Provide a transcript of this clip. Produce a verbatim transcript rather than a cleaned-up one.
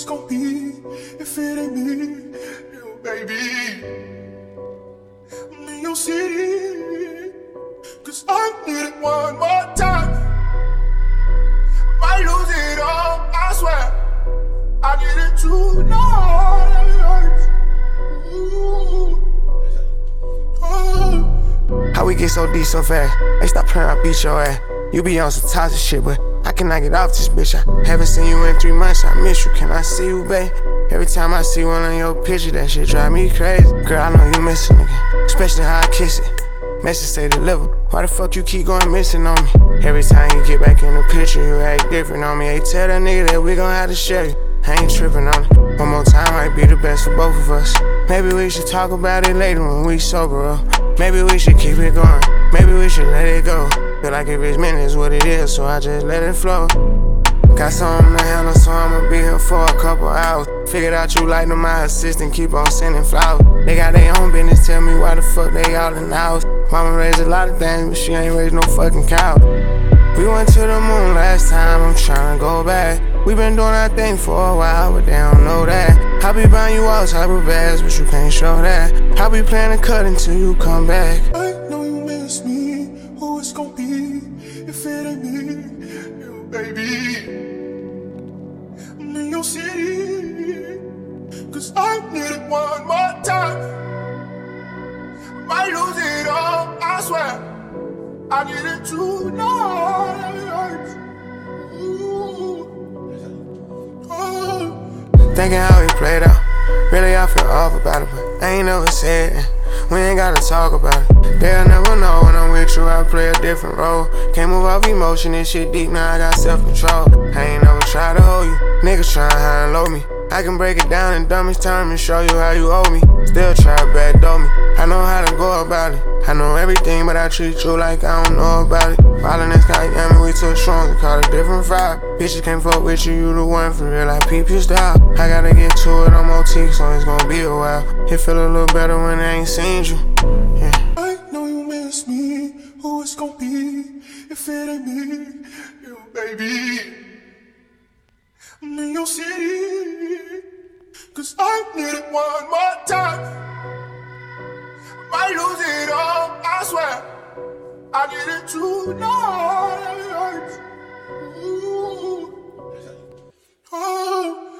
it's gon' be if it ain't me, you baby. I'm in your city, cause I need it one more time. I might lose it all, I swear. I need it tonight. Ooh. Oh. How we get so deep so fast? Hey, stop playing, I beat your ass. You be on some toxic shit, but I cannot get off this bitch. I haven't seen you in three months, I miss you. Can I see you, babe? Every time I see one on your picture, that shit drive me crazy. Girl, I know you missing again, especially how I kiss it. Message say deliver. Why the fuck you keep going missing on me? Every time you get back in the picture, you act different on me. Hey, tell that nigga that we gon' have to share you. I ain't tripping on it. One more time might be the best for both of us. Maybe we should talk about it later when we sober up. Maybe we should keep it going. Maybe we should let it go. Feel like if it's meant, it's what it is, so I just let it flow. Got something to handle, so I'ma be here for a couple hours. Figured out you like my assistant, keep on sending flowers. They got their own business, tell me why the fuck they all in the house. Mama raised a lot of things, but she ain't raised no fucking cow. We went to the moon last time, I'm tryna go back. We been doing our thing for a while, but they don't know that. I be buying you all type of bags, but you can't show that. I be playing to cut until you come back. I know you miss me, who it's gon' be if it ain't me, you baby. I'm in your city, cause I need it one more time. I might lose it all, I swear. I need it tonight. Ooh. Oh. Thinking how we played out. Really, I feel off about it, but I ain't never said it. We ain't gotta talk about it. They'll never know when I'm with you, I play a different role. Can't move off emotion, this shit deep, now I got self-control. I ain't never tried to hold you, niggas tryna high and low me. I can break it down in dumbest terms and show you how you owe me. Still try to backdoor me, I know how to go about it. I know everything, but I treat you like I don't know about it. Falling in sky, yeah, I mean, we too strong to call it different vibe. Bitches can't fuck with you, you the one for real, I peep your style. I gotta get to it, I'm O T, so it's gonna be a while. It feel a little better when I ain't seen you, yeah. I know you miss me, who it's gon' be if it ain't me, you baby. I'm in your city, cause I need it one more time. I might lose it all, I swear. I need it tonight. Ooh. Oh.